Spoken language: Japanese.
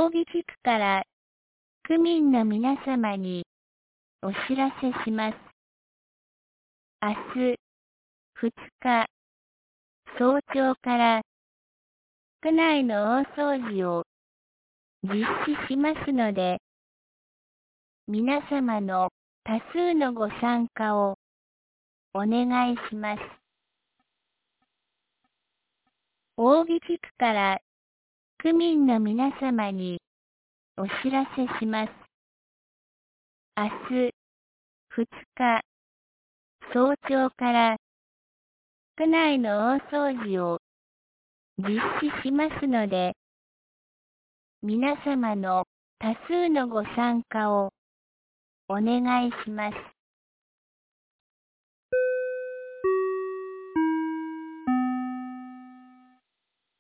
大木地区から区民の皆様にお知らせします。明日2日早朝から区内の大掃除を実施しますので、皆様の多数のご参加をお願いします。大木地区から区民の皆様にお知らせします。明日2日早朝から区内の大掃除を実施しますので、皆様の多数のご参加をお願いします。